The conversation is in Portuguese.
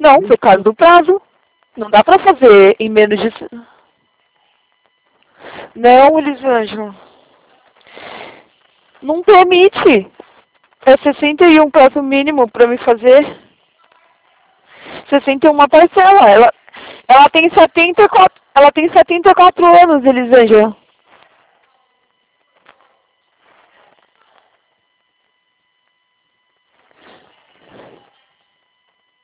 Não, por causa do prazo. Não dá pra fazer em menos de... Não, Elisângela. Não permite. É 61 prazo mínimo pra me fazer. 61 parcela. Ela tem 74 anos, Elisângela.